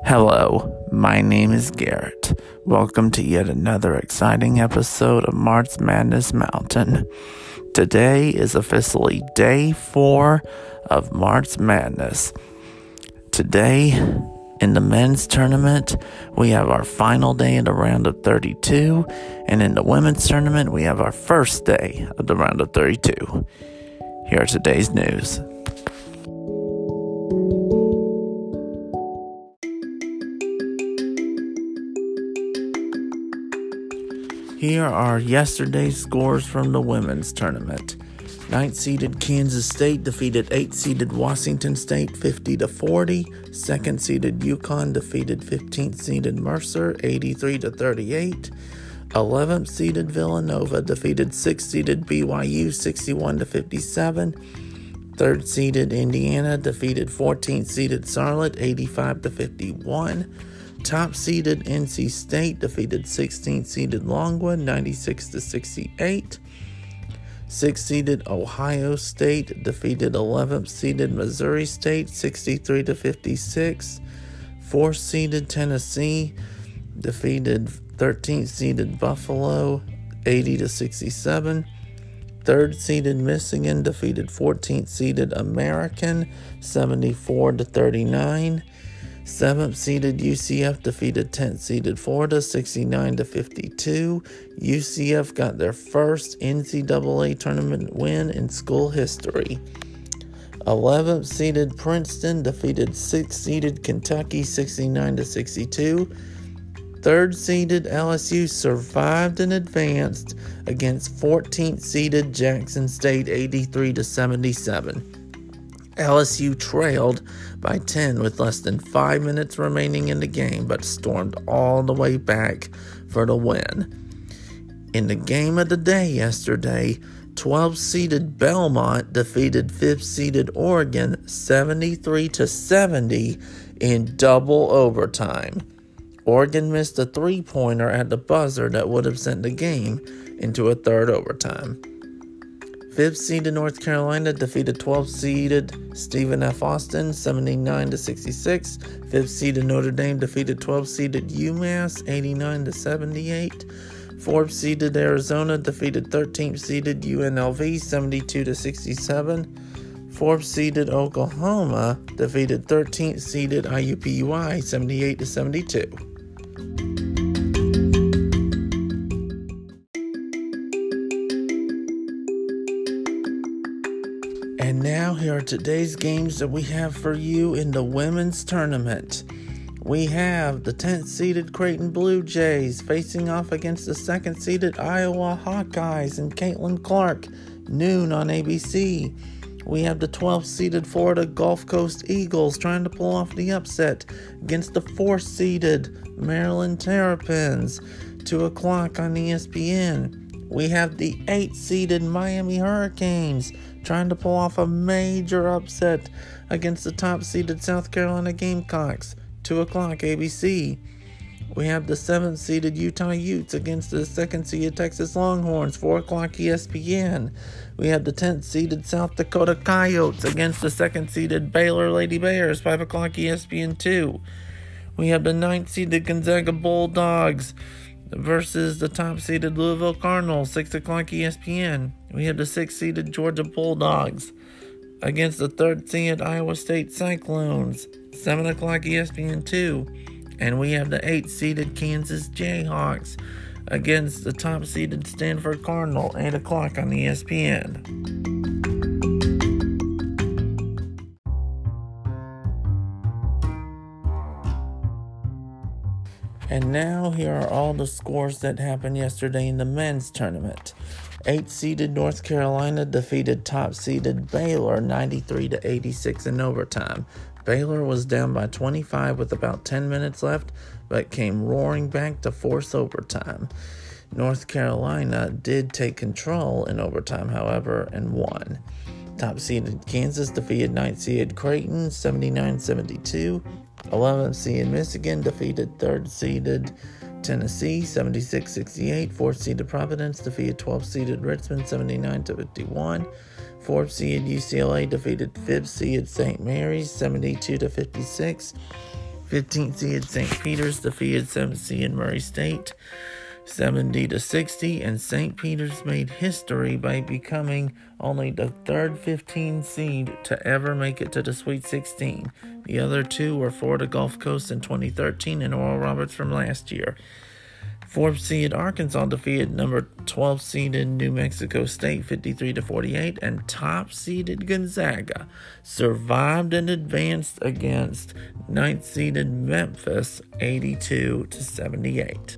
Hello, my name is Garrett. Welcome to yet another exciting episode of March Madness Mountain. Today is officially day 4 of March Madness. Today, in the men's tournament, we have our final day of the round of 32, and in the women's tournament, we have our first day of the round of 32. Here are today's news. Here are yesterday's scores from the women's tournament. 9th-seeded Kansas State defeated 8th-seeded Washington State 50-40. 2nd-seeded UConn defeated 15th-seeded Mercer 83-38. 11th-seeded Villanova defeated 6th-seeded BYU 61-57. 3rd-seeded Indiana defeated 14th-seeded Charlotte 85-51. Top-seeded NC State defeated 16th-seeded Longwood 96-68. 6th-seeded Ohio State defeated 11th-seeded Missouri State 63-56. 4th-seeded Tennessee defeated 13th-seeded Buffalo 80-67. 3rd-seeded Michigan defeated 14th-seeded American 74-39. 7th-seeded UCF defeated 10th-seeded Florida 69-52. UCF got their first NCAA tournament win in school history. 11th-seeded Princeton defeated 6th-seeded Kentucky 69-62. 3rd-seeded LSU survived and advanced against 14th-seeded Jackson State 83-77. LSU trailed by 10 with less than 5 minutes remaining in the game, but stormed all the way back for the win. In the game of the day yesterday, 12th-seeded Belmont defeated 5th-seeded Oregon 73-70 in double overtime. Oregon missed a three-pointer at the buzzer that would have sent the game into a third overtime. 5th-seeded North Carolina defeated 12th-seeded Stephen F. Austin 79-66. 5th-seeded Notre Dame defeated 12th-seeded UMass 89-78. 4th-seeded Arizona defeated 13th-seeded UNLV 72-67. 4th-seeded Oklahoma defeated 13th-seeded IUPUI 78-72. And now here are today's games that we have for you in the women's tournament. We have the 10th-seeded Creighton Blue Jays facing off against the 2nd-seeded Iowa Hawkeyes and Caitlin Clark, noon on ABC. We have the 12th-seeded Florida Gulf Coast Eagles trying to pull off the upset against the 4th-seeded Maryland Terrapins, 2 o'clock on ESPN. We have the 8th-seeded Miami Hurricanes trying to pull off a major upset against the top-seeded South Carolina Gamecocks, 2 o'clock ABC. We have the 7th-seeded Utah Utes against the 2nd-seeded Texas Longhorns, 4 o'clock ESPN. We have the 10th-seeded South Dakota Coyotes against the 2nd-seeded Baylor Lady Bears, 5 o'clock ESPN2. We have the 9th-seeded Gonzaga Bulldogs versus the top-seeded Louisville Cardinals, 6 o'clock ESPN. We have the 6th-seeded Georgia Bulldogs against the 3rd-seeded Iowa State Cyclones, 7 o'clock ESPN2. And we have the 8th-seeded Kansas Jayhawks against the top-seeded Stanford Cardinal, 8 o'clock on ESPN. And now here are all the scores that happened yesterday in the men's tournament. 8th-seeded North Carolina defeated top-seeded Baylor 93-86 in overtime. Baylor was down by 25 with about 10 minutes left, but came roaring back to force overtime. North Carolina did take control in overtime, however, and won. Top-seeded Kansas defeated 9th-seeded Creighton 79-72. 11th-seeded Michigan defeated 3rd-seeded Tennessee 76-68. 4th-seeded Providence defeated 12th-seeded Richmond 79-51. 4th-seeded UCLA defeated 5th-seeded St. Mary's 72-56. 15th seed St. Peter's defeated 7th seed Murray State 70-60, and St. Peter's made history by becoming only the third 15 seed to ever make it to the Sweet 16. The other two were Florida Gulf Coast in 2013 and Oral Roberts from last year. 4th seed Arkansas defeated number 12 seeded New Mexico State 53-48, and top seeded Gonzaga survived and advanced against 9th seeded Memphis 82-78.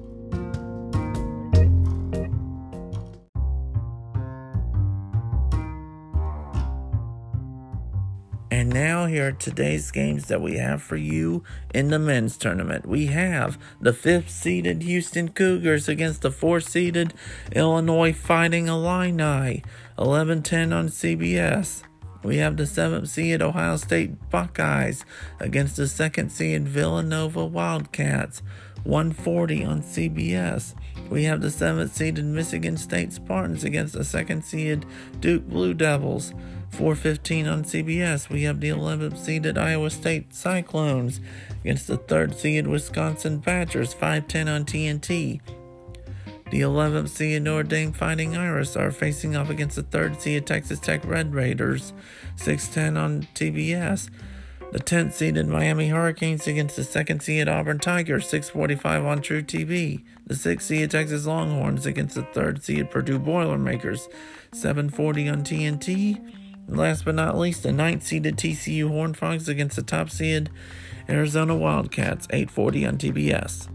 And now here are today's games that we have for you in the men's tournament. We have the 5th seeded Houston Cougars against the 4th seeded Illinois Fighting Illini, 11:10 on CBS. We have the 7th seeded Ohio State Buckeyes against the 2nd seeded Villanova Wildcats, 1:40 on CBS. We have the 7th seeded Michigan State Spartans against the 2nd seeded Duke Blue Devils, 4:15 on CBS. We have the 11th seeded Iowa State Cyclones against the 3rd seeded Wisconsin Badgers, 5:10 on TNT. The 11th seeded Notre Dame Fighting Irish are facing off against the 3rd seeded Texas Tech Red Raiders, 6:10 on TBS. The 10th seeded Miami Hurricanes against the 2nd seeded Auburn Tigers, 6:45 on True TV. The 6th seeded Texas Longhorns against the 3rd seeded Purdue Boilermakers, 7:40 on TNT. And last but not least, the 9th seeded TCU Horned Frogs against the top seeded Arizona Wildcats, 8:40 on TBS.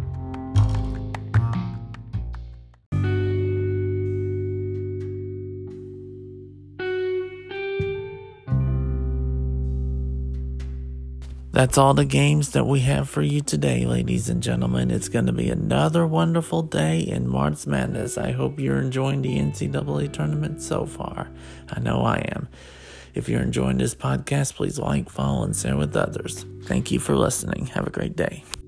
That's all the games that we have for you today, ladies and gentlemen. It's going to be another wonderful day in March Madness. I hope you're enjoying the NCAA tournament so far. I know I am. If you're enjoying this podcast, please like, follow, and share with others. Thank you for listening. Have a great day.